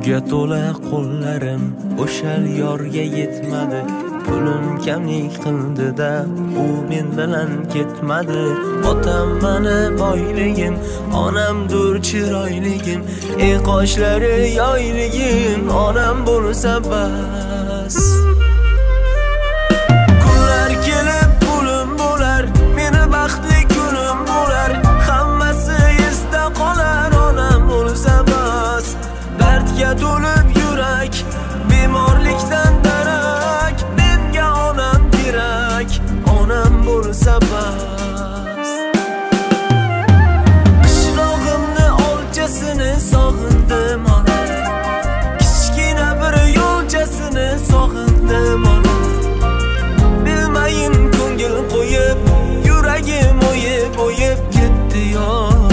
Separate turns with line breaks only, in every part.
Pulga to'la qo'llarim o'shal yorga yetmadi. Pulim kamlik qildi-da, u men bilan ketmadi. Otam meni boyligim, onamdur chiroyligim, qoshlari yoyligim, onam bo'lsa bas. Kunlar kelib pulim bo'lar, meni baxtli kunim bo'lar, hammasi esda qolar, onam bo'lsa bas. Dardga to'lib yurak, bemorlikdan darak, menga onam kerak, onam bo'lsa bas. Qishlog'imni olchasini sog'indim onam, kichkina bir yo'lchasini sog'indim onam. Bilmayin ko'ngil qo'yib, yuragim o'yib ketdi yo.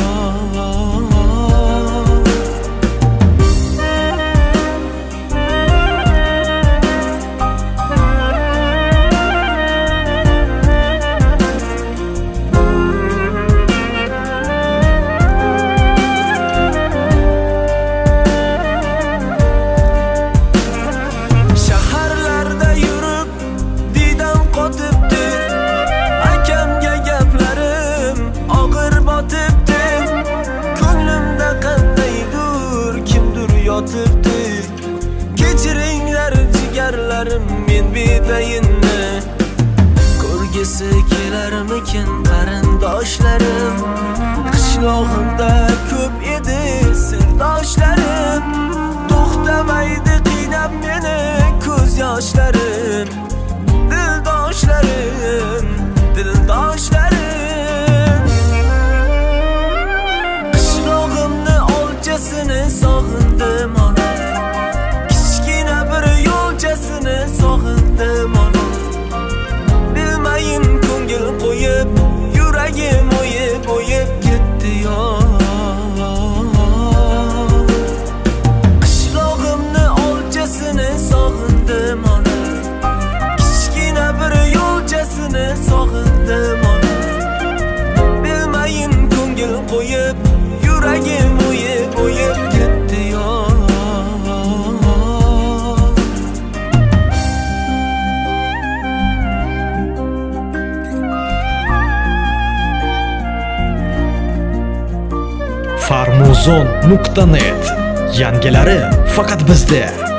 Kechiringlar jigarlarim men bedayinni, ko'rgisi kelarmikin qarindoshlarim. Qishlog'imda ko'p edi serdoshlarim, to'xtamaydi qiynab meni ko'z yoshlarim. Dildoshlarim, dildoshlarim. Qishlog'imni olchasini sog'indim onam, kichkina bir yo'lchasini sog'indim onam. Bilmayin ko'ngil qo'yib, yuragim o'yib ketdi yo. Qishlog'imni olchasini sog'indim onam, kichkina bir yo'lchasini sog'indim onam. Bilmayin ko'ngil qo'yib, yuragim o'yib ketdi yo.
Farmuzon.net yangilari faqat bizda.